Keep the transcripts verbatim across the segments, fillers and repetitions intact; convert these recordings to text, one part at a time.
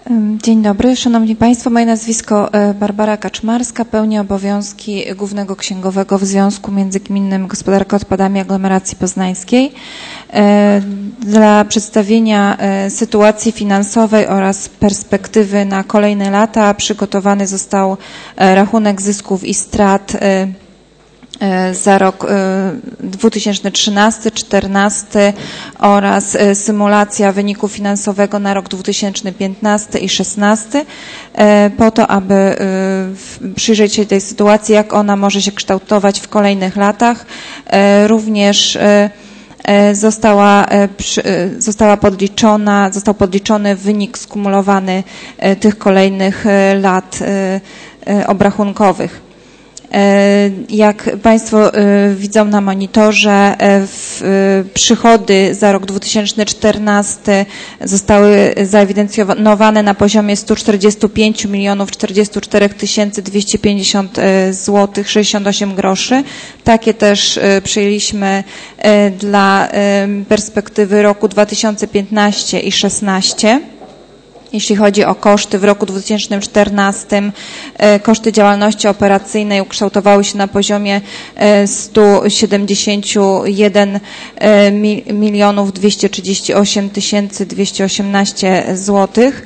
Dzień dobry, Szanowni Państwo. Moje nazwisko Barbara Kaczmarska. Pełnię obowiązki Głównego Księgowego w Związku Międzygminnym Gospodarka Odpadami Aglomeracji Poznańskiej. Dla przedstawienia sytuacji finansowej oraz perspektywy na kolejne lata przygotowany został rachunek zysków i strat za rok dwa tysiące trzynasty do dwa tysiące czternastego oraz symulacja wyniku finansowego na rok dwa tysiące piętnasty i dwa tysiące szesnasty po to, aby przyjrzeć się tej sytuacji, jak ona może się kształtować w kolejnych latach. Również została, została podliczona, został podliczony wynik skumulowany tych kolejnych lat obrachunkowych. Jak Państwo widzą na monitorze, przychody za rok dwa tysiące czternasty zostały zaewidencjonowane na poziomie sto czterdzieści pięć milionów czterdzieści cztery tysiące dwieście pięćdziesiąt złotych sześćdziesiąt osiem groszy. Takie też przyjęliśmy dla perspektywy roku dwa tysiące piętnasty i dwa tysiące szesnasty. Jeśli chodzi o koszty w roku dwa tysiące czternastym, koszty działalności operacyjnej ukształtowały się na poziomie sto siedemdziesiąt jeden milionów dwieście trzydzieści osiem tysięcy dwieście osiemnaście złotych,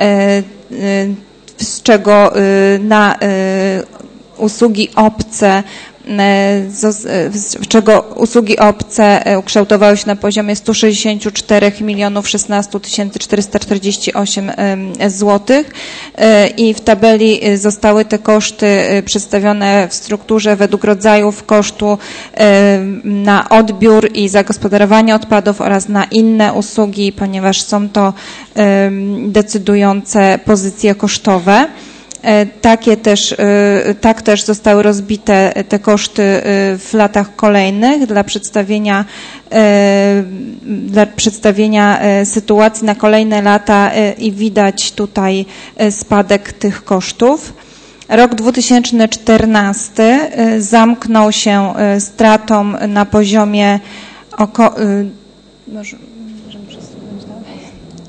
z czego na usługi obce z czego usługi obce ukształtowały się na poziomie sto sześćdziesiąt cztery milionów szesnaście tysięcy czterysta czterdzieści osiem złotych i w tabeli zostały te koszty przedstawione w strukturze według rodzajów kosztu na odbiór i zagospodarowanie odpadów oraz na inne usługi, ponieważ są to decydujące pozycje kosztowe. Takie też, tak też zostały rozbite te koszty w latach kolejnych dla przedstawienia, dla przedstawienia sytuacji na kolejne lata i widać tutaj spadek tych kosztów. Rok dwa tysiące czternasty zamknął się stratą na poziomie około... Może, możemy przesunąć dalej.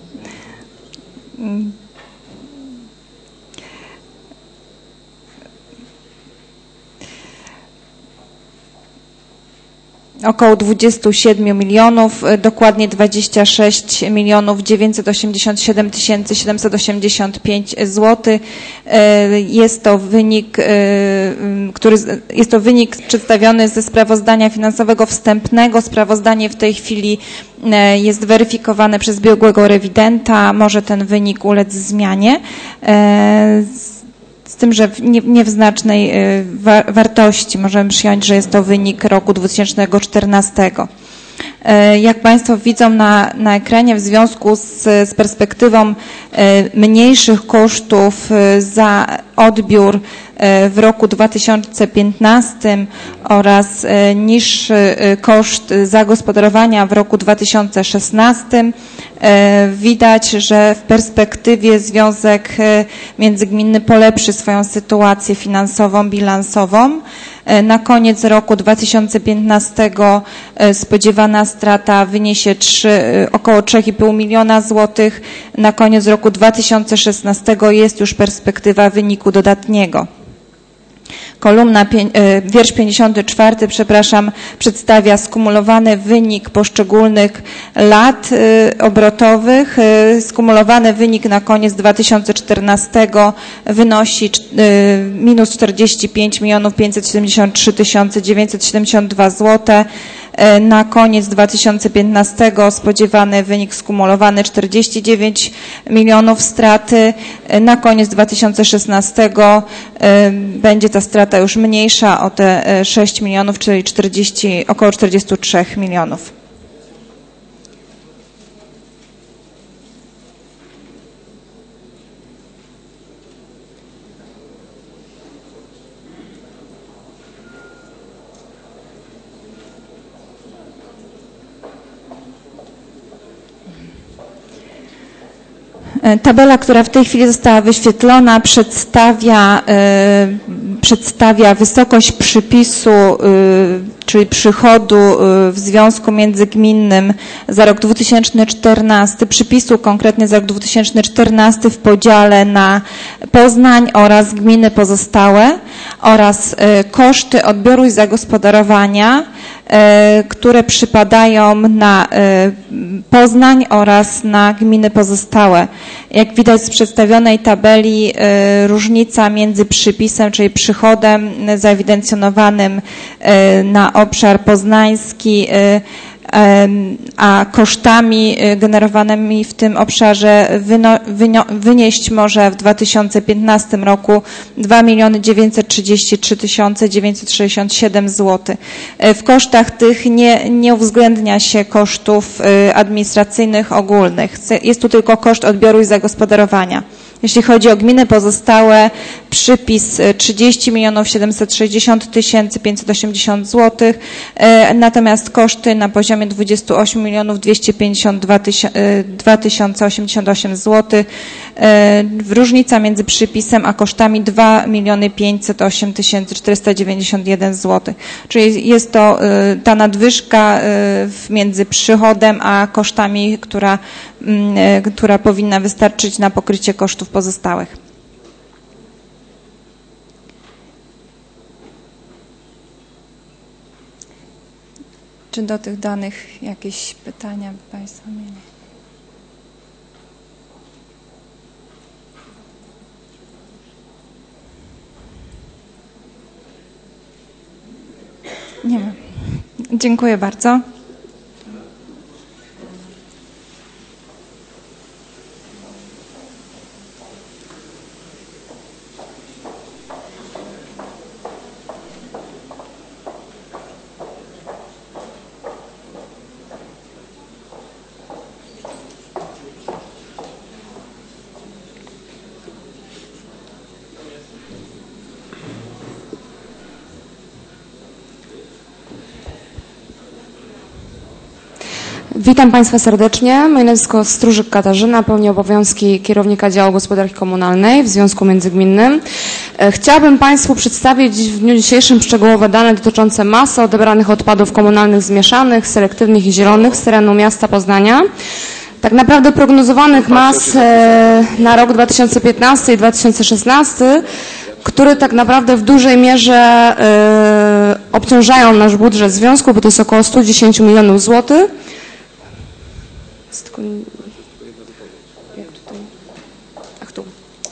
Około dwadzieścia siedem milionów, dokładnie dwadzieścia sześć milionów dziewięćset osiemdziesiąt siedem tysięcy siedemset osiemdziesiąt pięć złotych. Jest to wynik, który, jest to wynik przedstawiony ze sprawozdania finansowego wstępnego. Sprawozdanie w tej chwili jest weryfikowane przez biegłego rewidenta. Może ten wynik ulec zmianie. Z tym, że w nie, nie w znacznej wa wartości możemy przyjąć, że jest to wynik roku dwa tysiące czternastego. Jak Państwo widzą na, na ekranie, w związku z, z perspektywą mniejszych kosztów za odbiór w roku dwa tysiące piętnastym oraz niższy koszt zagospodarowania w roku dwa tysiące szesnastym, widać, że w perspektywie Związek Międzygminny polepszy swoją sytuację finansową, bilansową. Na koniec roku dwa tysiące piętnastego spodziewana strata wyniesie trzy, około trzy i pół miliona złotych. Na koniec roku dwa tysiące szesnastego jest już perspektywa wyniku dodatniego. Kolumna, wiersz pięćdziesiąty czwarty, przepraszam, przedstawia skumulowany wynik poszczególnych lat obrotowych. Skumulowany wynik na koniec dwa tysiące czternastego wynosi minus czterdzieści pięć milionów pięćset siedemdziesiąt trzy tysiące dziewięćset siedemdziesiąt dwa złote. Na koniec dwa tysiące piętnastego spodziewany wynik skumulowany czterdzieści dziewięć milionów straty. Na koniec dwa tysiące szesnastego będzie ta strata już mniejsza o te sześć milionów, czyli czterdzieści, około czterdzieści trzy milionów. Tabela, która w tej chwili została wyświetlona, przedstawia przedstawia wysokość przypisu, czyli przychodu w związku międzygminnym za rok dwa tysiące czternasty, przypisu konkretnie za rok dwa tysiące czternasty w podziale na Poznań oraz gminy pozostałe oraz koszty odbioru i zagospodarowania, które przypadają na Poznań oraz na gminy pozostałe. Jak widać z przedstawionej tabeli, różnica między przypisem, czyli przychodem zaewidencjonowanym na obszar poznański, a kosztami generowanymi w tym obszarze wynieść może w dwa tysiące piętnastym roku dwa miliony dziewięćset trzydzieści trzy tysiące dziewięćset sześćdziesiąt siedem złotych. W kosztach tych nie, nie uwzględnia się kosztów administracyjnych ogólnych. Jest tu tylko koszt odbioru i zagospodarowania. Jeśli chodzi o gminy pozostałe, przypis trzydzieści milionów siedemset sześćdziesiąt tysięcy pięćset osiemdziesiąt złotych, natomiast koszty na poziomie dwadzieścia osiem milionów dwieście pięćdziesiąt dwa tysiące osiemdziesiąt osiem złotych. Różnica między przypisem a kosztami dwa miliony pięćset osiem tysięcy czterysta dziewięćdziesiąt jeden złotych. Czyli jest to ta nadwyżka między przychodem a kosztami, która, która powinna wystarczyć na pokrycie kosztów pozostałych. Czy do tych danych jakieś pytania by Państwo mieli? Nie ma. Dziękuję bardzo. Witam Państwa serdecznie. Moje nazwisko Stróżyk Katarzyna, pełnię obowiązki kierownika działu gospodarki komunalnej w Związku Międzygminnym. Chciałabym Państwu przedstawić w dniu dzisiejszym szczegółowe dane dotyczące masy odebranych odpadów komunalnych zmieszanych, selektywnych i zielonych z terenu miasta Poznania. Tak naprawdę prognozowanych mas na rok dwa tysiące piętnasty i dwa tysiące szesnasty, które tak naprawdę w dużej mierze obciążają nasz budżet związku, bo to jest około sto dziesięć milionów złotych. Jak tutaj? Ach, tu.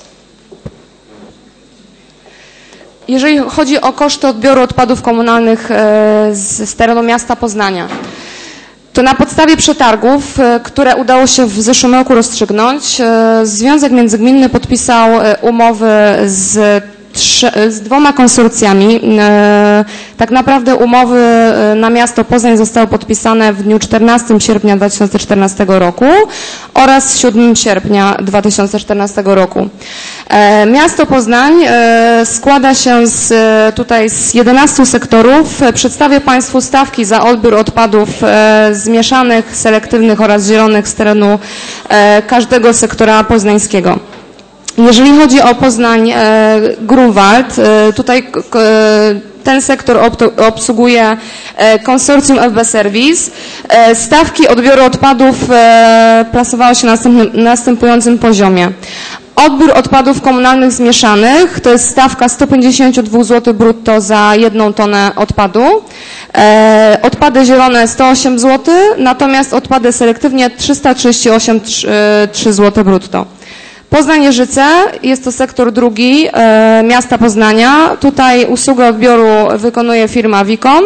Jeżeli chodzi o koszty odbioru odpadów komunalnych z, z terenu miasta Poznania, to na podstawie przetargów, które udało się w zeszłym roku rozstrzygnąć, Związek Międzygminny podpisał umowy z z dwoma konsorcjami. Tak naprawdę umowy na miasto Poznań zostały podpisane w dniu czternastego sierpnia dwa tysiące czternastego roku oraz siódmego sierpnia dwa tysiące czternastego roku. Miasto Poznań składa się z, tutaj z jedenastu sektorów. Przedstawię Państwu stawki za odbiór odpadów zmieszanych, selektywnych oraz zielonych z terenu każdego sektora poznańskiego. Jeżeli chodzi o Poznań e, Grunwald, e, tutaj e, ten sektor obsługuje e, konsorcjum F B Service. E, stawki odbioru odpadów e, plasowały się na następnym, następującym poziomie. Odbiór odpadów komunalnych zmieszanych to jest stawka sto pięćdziesiąt dwa złote brutto za jedną tonę odpadu. E, odpady zielone sto osiem złotych, natomiast odpady selektywnie trzysta trzydzieści osiem złotych brutto. Poznań-Jeżyce jest to sektor drugi e, miasta Poznania. Tutaj usługę odbioru wykonuje firma Wicom.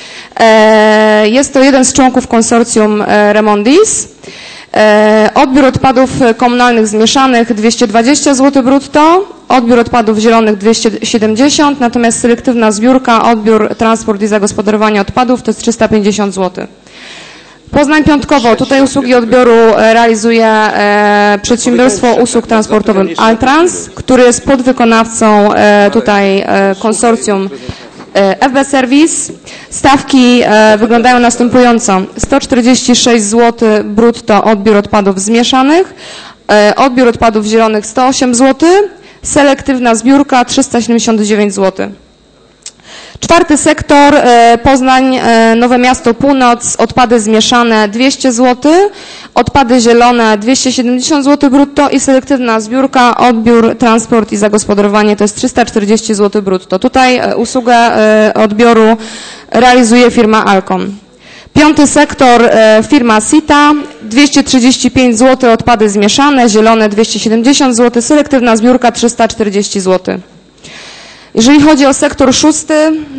E, jest to jeden z członków konsorcjum e, Remondis. E, odbiór odpadów komunalnych zmieszanych dwieście dwadzieścia złotych brutto, odbiór odpadów zielonych dwieście siedemdziesiąt, natomiast selektywna zbiórka, odbiór, transport i zagospodarowanie odpadów to jest trzysta pięćdziesiąt złotych. Poznań Piątkowo, tutaj usługi odbioru realizuje e, przedsiębiorstwo usług transportowych Altrans, który jest podwykonawcą e, tutaj e, konsorcjum e, F B Service. Stawki e, wyglądają następująco. sto czterdzieści sześć złotych brutto odbiór odpadów zmieszanych, e, odbiór odpadów zielonych sto osiem złotych, Selektywna zbiórka trzysta siedemdziesiąt dziewięć złotych. Czwarty sektor, Poznań, Nowe Miasto Północ, odpady zmieszane dwieście złotych, odpady zielone dwieście siedemdziesiąt złotych brutto i selektywna zbiórka, odbiór, transport i zagospodarowanie to jest trzysta czterdzieści złotych brutto. Tutaj usługę odbioru realizuje firma Alcon. Piąty sektor, firma Sita, dwieście trzydzieści pięć złotych, odpady zmieszane, zielone dwieście siedemdziesiąt złotych, selektywna zbiórka trzysta czterdzieści złotych. Jeżeli chodzi o sektor szósty,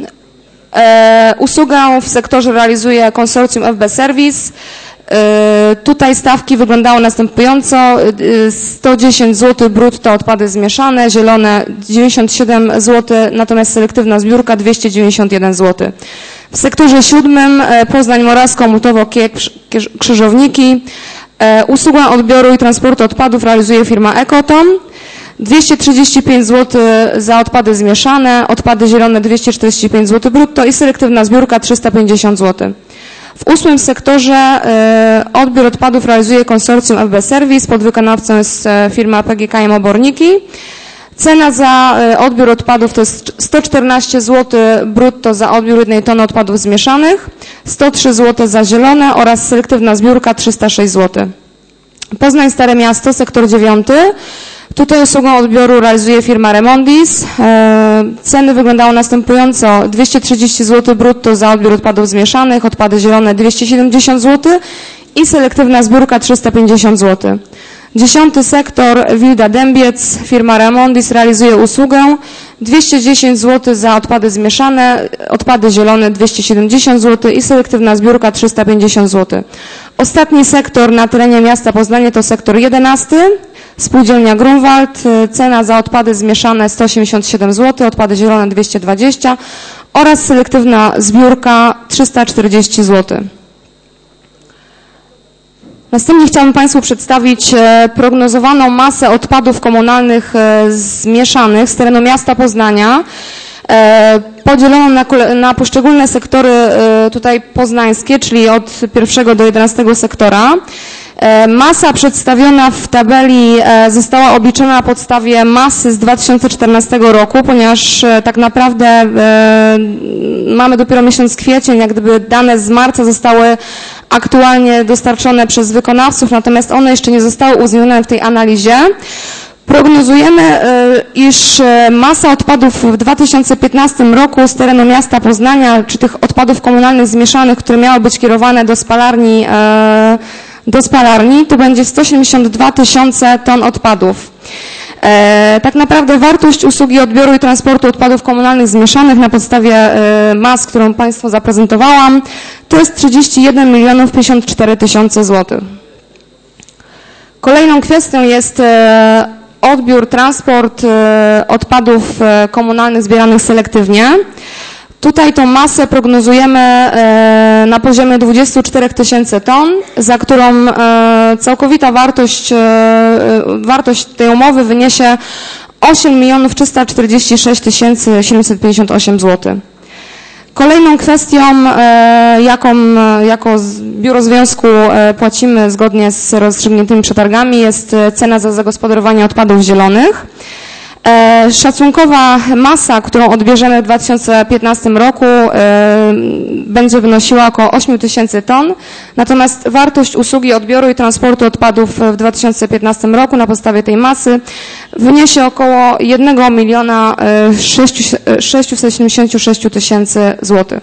e, usługę w sektorze realizuje konsorcjum F B Service. E, tutaj stawki wyglądały następująco. E, sto dziesięć złotych brutto, odpady zmieszane, zielone dziewięćdziesiąt siedem złotych, natomiast selektywna zbiórka dwieście dziewięćdziesiąt jeden złotych. W sektorze siódmym e, Poznań, Morawsko, Mutowo, Kijek, Krzyżowniki. E, usługę odbioru i transportu odpadów realizuje firma Ekotom. dwieście trzydzieści pięć złotych za odpady zmieszane, odpady zielone dwieście czterdzieści pięć złotych brutto i selektywna zbiórka trzysta pięćdziesiąt złotych. W ósmym sektorze y, odbiór odpadów realizuje konsorcjum F B Service, podwykonawcą jest firma P G K M Oborniki. Cena za y, odbiór odpadów to jest sto czternaście złotych brutto za odbiór jednej tony odpadów zmieszanych, sto trzy złote za zielone oraz selektywna zbiórka trzysta sześć złotych. Poznań Stare Miasto, sektor dziewiąty. Tutaj usługę odbioru realizuje firma Remondis. Ceny wyglądały następująco. dwieście trzydzieści złotych brutto za odbiór odpadów zmieszanych, odpady zielone dwieście siedemdziesiąt złotych i selektywna zbiórka trzysta pięćdziesiąt złotych. Dziesiąty sektor, Wilda Dębiec, firma Remondis realizuje usługę dwieście dziesięć złotych za odpady zmieszane, odpady zielone dwieście siedemdziesiąt złotych i selektywna zbiórka trzysta pięćdziesiąt złotych. Ostatni sektor na terenie miasta Poznania to sektor jedenasty. Spółdzielnia Grunwald, cena za odpady zmieszane sto osiemdziesiąt siedem złotych, odpady zielone dwieście dwadzieścia oraz selektywna zbiórka trzysta czterdzieści złotych. Następnie chciałabym Państwu przedstawić prognozowaną masę odpadów komunalnych zmieszanych z terenu miasta Poznania, podzieloną na, na poszczególne sektory tutaj poznańskie, czyli od pierwszego do jedenastego sektora. Masa przedstawiona w tabeli została obliczona na podstawie masy z dwa tysiące czternastego roku, ponieważ tak naprawdę mamy dopiero miesiąc kwiecień, jak gdyby dane z marca zostały aktualnie dostarczone przez wykonawców, natomiast one jeszcze nie zostały uwzględnione w tej analizie. Prognozujemy, iż masa odpadów w dwa tysiące piętnastym roku z terenu miasta Poznania, czy tych odpadów komunalnych zmieszanych, które miały być kierowane do spalarni, do spalarni, to będzie sto siedemdziesiąt dwa tysiące ton odpadów. E, tak naprawdę wartość usługi odbioru i transportu odpadów komunalnych zmieszanych na podstawie e, mas, którą Państwu zaprezentowałam, to jest trzydzieści jeden milionów pięćdziesiąt cztery tysiące złotych. Kolejną kwestią jest e, odbiór, transport e, odpadów e, komunalnych zbieranych selektywnie. Tutaj tą masę prognozujemy e, na poziomie dwudziestu czterech tysięcy ton, za którą e, całkowita wartość, e, wartość tej umowy wyniesie osiem milionów trzysta czterdzieści sześć tysięcy siedemset pięćdziesiąt osiem złotych. Kolejną kwestią, e, jaką jako Biuro Związku e, płacimy zgodnie z rozstrzygniętymi przetargami, jest cena za zagospodarowanie odpadów zielonych. E, szacunkowa masa, którą odbierzemy w dwa tysiące piętnastym roku e, będzie wynosiła około osiem tysięcy ton, natomiast wartość usługi odbioru i transportu odpadów w dwa tysiące piętnastym roku na podstawie tej masy wyniesie około jednego miliona sześćset siedemdziesiąt sześć tysięcy złotych.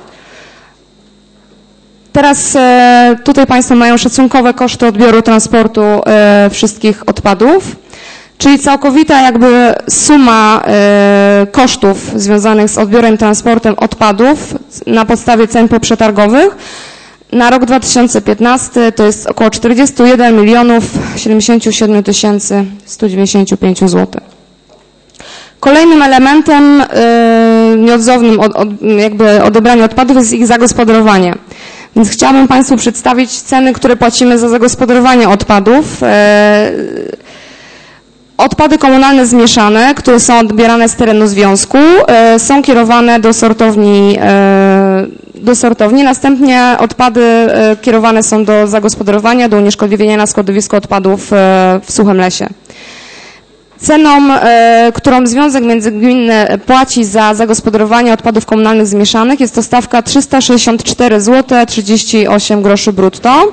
Teraz e, tutaj Państwo mają szacunkowe koszty odbioru transportu e, wszystkich odpadów. Czyli całkowita jakby suma y, kosztów związanych z odbiorem i transportem odpadów na podstawie cen poprzetargowych na rok dwa tysiące piętnasty to jest około czterdzieści jeden milionów siedemdziesiąt siedem tysięcy sto dziewięćdziesiąt pięć złotych. Kolejnym elementem y, nieodzownym od, od, jakby odebrania odpadów jest ich zagospodarowanie. Więc chciałabym Państwu przedstawić ceny, które płacimy za zagospodarowanie odpadów. Y, Odpady komunalne zmieszane, które są odbierane z terenu związku, y, są kierowane do sortowni, y, do sortowni. Następnie odpady y, kierowane są do zagospodarowania, do unieszkodliwienia na składowisku odpadów y, w Suchym Lesie. Ceną, e, którą Związek Międzygminny płaci za zagospodarowanie odpadów komunalnych zmieszanych, jest to stawka trzysta sześćdziesiąt cztery złote trzydzieści osiem groszy brutto.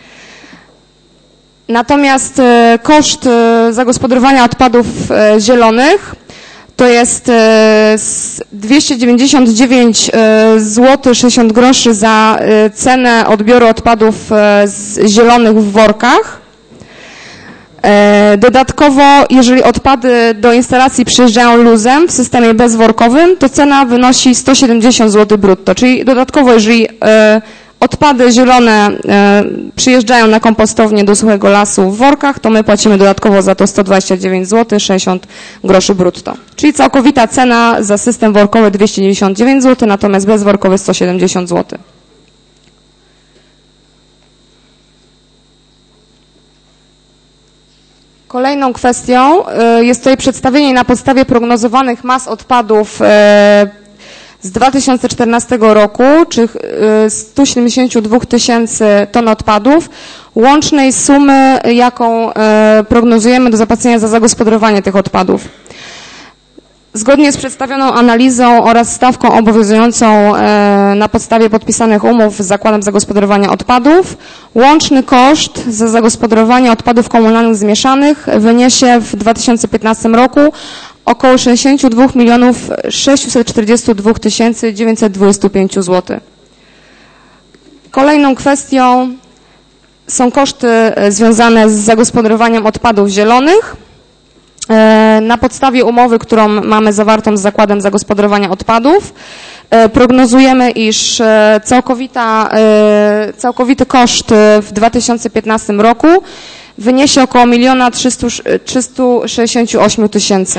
Natomiast e, koszt e, zagospodarowania odpadów e, zielonych to jest e, dwieście dziewięćdziesiąt dziewięć złotych sześćdziesiąt groszy za e, cenę odbioru odpadów e, z zielonych w workach. Dodatkowo, jeżeli odpady do instalacji przyjeżdżają luzem w systemie bezworkowym, to cena wynosi sto siedemdziesiąt złotych brutto, czyli dodatkowo, jeżeli odpady zielone przyjeżdżają na kompostownię do Suchego Lasu w workach, to my płacimy dodatkowo za to sto dwadzieścia dziewięć złotych sześćdziesiąt groszy brutto. Czyli całkowita cena za system workowy dwieście dziewięćdziesiąt dziewięć złotych, natomiast bezworkowy sto siedemdziesiąt złotych. Kolejną kwestią jest tutaj przedstawienie na podstawie prognozowanych mas odpadów z dwa tysiące czternastego roku, czy sto siedemdziesiąt dwa tysięcy ton odpadów, łącznej sumy, jaką prognozujemy do zapłacenia za zagospodarowanie tych odpadów. Zgodnie z przedstawioną analizą oraz stawką obowiązującą na podstawie podpisanych umów z Zakładem Zagospodarowania Odpadów, łączny koszt za zagospodarowanie odpadów komunalnych zmieszanych wyniesie w dwa tysiące piętnastym roku około sześćdziesiąt dwa milionów sześćset czterdzieści dwa tysiące dziewięćset dwadzieścia pięć złotych. Kolejną kwestią są koszty związane z zagospodarowaniem odpadów zielonych. Na podstawie umowy, którą mamy zawartą z Zakładem Zagospodarowania Odpadów, prognozujemy, iż całkowita, całkowity koszt w dwa tysiące piętnastym roku wyniesie około miliona trzysta sześćdziesiąt osiem tysięcy.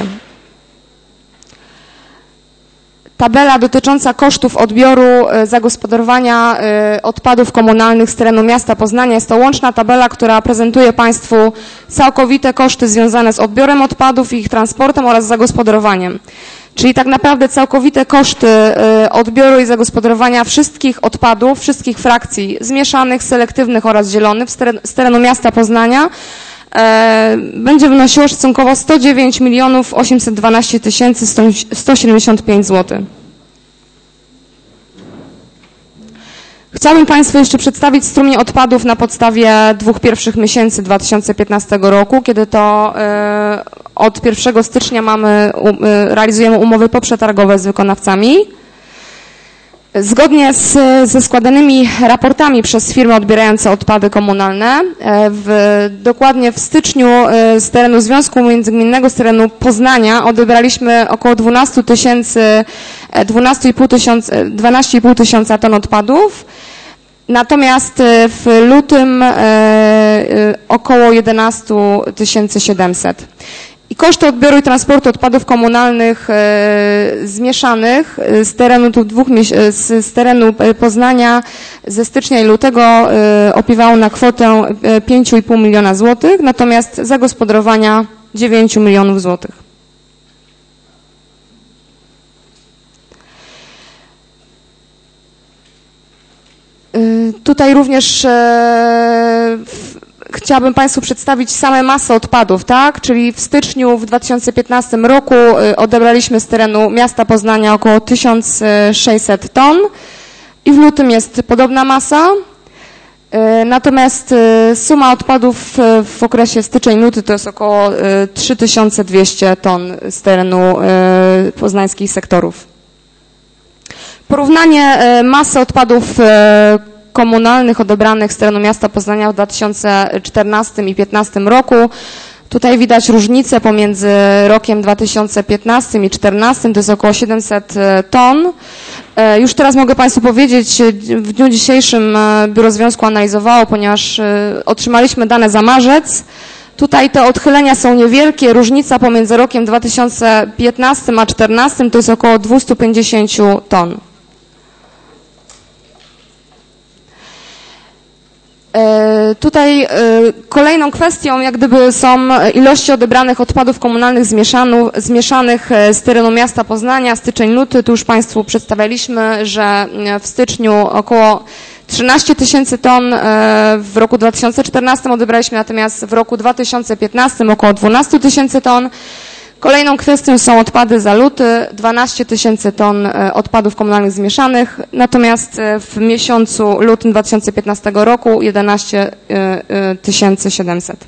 Tabela dotycząca kosztów odbioru zagospodarowania odpadów komunalnych z terenu miasta Poznania. Jest to łączna tabela, która prezentuje Państwu całkowite koszty związane z odbiorem odpadów, ich transportem oraz zagospodarowaniem. Czyli tak naprawdę całkowite koszty odbioru i zagospodarowania wszystkich odpadów, wszystkich frakcji zmieszanych, selektywnych oraz zielonych z terenu miasta Poznania będzie wynosiło szacunkowo sto dziewięć milionów osiemset dwanaście tysięcy sto siedemdziesiąt pięć złotych. Chciałabym Państwu jeszcze przedstawić strumień odpadów na podstawie dwóch pierwszych miesięcy dwa tysiące piętnastego roku, kiedy to od pierwszego stycznia mamy, realizujemy umowy poprzetargowe z wykonawcami. Zgodnie z, ze składanymi raportami przez firmy odbierające odpady komunalne, w, dokładnie w styczniu z terenu Związku Międzygminnego, z terenu Poznania odebraliśmy około dwanaście tysięcy, dwanaście i pół tysiąca ton odpadów, natomiast w lutym około jedenaście tysięcy siedemset. I koszty odbioru i transportu odpadów komunalnych e, zmieszanych z terenu, tu dwóch, z, z terenu Poznania ze stycznia i lutego e, opiewało na kwotę pięć i pół miliona złotych, natomiast zagospodarowania dziewięć milionów złotych. E, tutaj również e, w, chciałabym Państwu przedstawić same masy odpadów, tak? Czyli w styczniu w dwa tysiące piętnastym roku odebraliśmy z terenu miasta Poznania około tysiąc sześćset ton i w lutym jest podobna masa. Natomiast suma odpadów w okresie styczeń-luty to jest około trzy tysiące dwieście ton z terenu poznańskich sektorów. Porównanie masy odpadów komunalnych odebranych z terenu miasta Poznania w dwa tysiące czternastym i dwa tysiące piętnastym roku. Tutaj widać różnicę pomiędzy rokiem dwa tysiące piętnastym i dwa tysiące czternastym, to jest około siedemset ton. Już teraz mogę Państwu powiedzieć, w dniu dzisiejszym Biuro Związku analizowało, ponieważ otrzymaliśmy dane za marzec. Tutaj te odchylenia są niewielkie, różnica pomiędzy rokiem dwa tysiące piętnastym a dwa tysiące czternastym to jest około dwieście pięćdziesiąt ton. Tutaj kolejną kwestią jak gdyby są ilości odebranych odpadów komunalnych zmieszanych z terenu miasta Poznania, styczeń-luty. Tu już Państwu przedstawialiśmy, że w styczniu około trzynaście tysięcy ton w roku dwa tysiące czternastym odebraliśmy, natomiast w roku dwa tysiące piętnastym około dwanaście tysięcy ton. Kolejną kwestią są odpady za luty, dwanaście tysięcy ton odpadów komunalnych zmieszanych, natomiast w miesiącu lutym dwa tysiące piętnastego roku jedenaście tysięcy siedemset.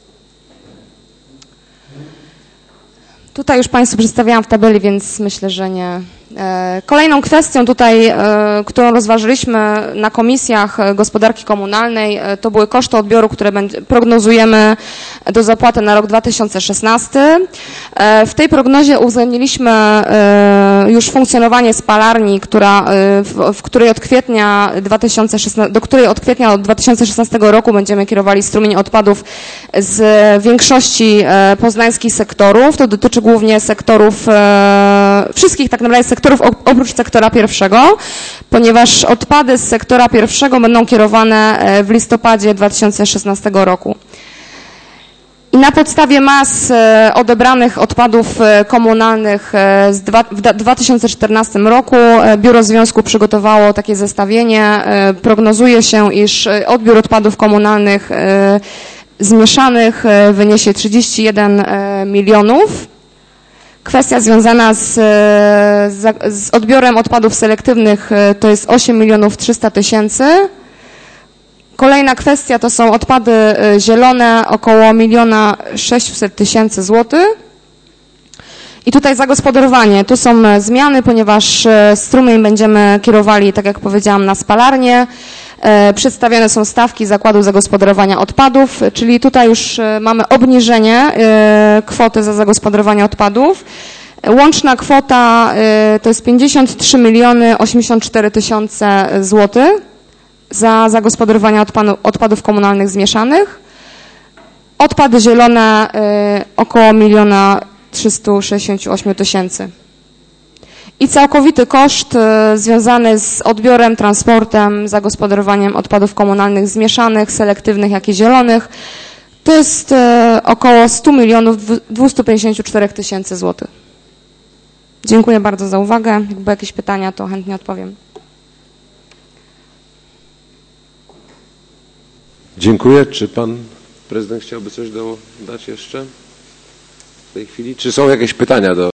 Tutaj już Państwu przedstawiałam w tabeli, więc myślę, że nie. Kolejną kwestią tutaj, którą rozważyliśmy na komisjach gospodarki komunalnej, to były koszty odbioru, które prognozujemy do zapłaty na rok dwa tysiące szesnasty. W tej prognozie uwzględniliśmy już funkcjonowanie spalarni, która, w, w której od kwietnia dwa tysiące szesnastego, do której od kwietnia dwa tysiące szesnastego roku będziemy kierowali strumień odpadów z większości poznańskich sektorów. To dotyczy głównie sektorów, wszystkich tak naprawdę sektorów, oprócz sektora pierwszego, ponieważ odpady z sektora pierwszego będą kierowane w listopadzie dwa tysiące szesnastego roku. I na podstawie mas odebranych odpadów komunalnych w dwa tysiące czternastym roku Biuro Związku przygotowało takie zestawienie. Prognozuje się, iż odbiór odpadów komunalnych zmieszanych wyniesie trzydzieści jeden milionów. Kwestia związana z, z odbiorem odpadów selektywnych to jest osiem milionów trzysta tysięcy. Kolejna kwestia to są odpady zielone, około miliona sześćset tysięcy złotych. I tutaj zagospodarowanie. Tu są zmiany, ponieważ strumień będziemy kierowali, tak jak powiedziałam, na spalarnię. Przedstawione są stawki Zakładu Zagospodarowania Odpadów, czyli tutaj już mamy obniżenie kwoty za zagospodarowanie odpadów. Łączna kwota to jest pięćdziesiąt trzy miliony osiemdziesiąt cztery tysiące złotych za zagospodarowanie odpadu, odpadów komunalnych zmieszanych. Odpady zielone około miliona trzysta sześćdziesiąt osiem tysięcy. I całkowity koszt związany z odbiorem, transportem, zagospodarowaniem odpadów komunalnych zmieszanych, selektywnych, jak i zielonych, to jest około sto milionów dwieście pięćdziesiąt cztery tysięcy złotych. Dziękuję bardzo za uwagę. Jakby jakieś pytania, to chętnie odpowiem. Dziękuję. Czy pan prezydent chciałby coś dodać jeszcze w tej chwili? Czy są jakieś pytania do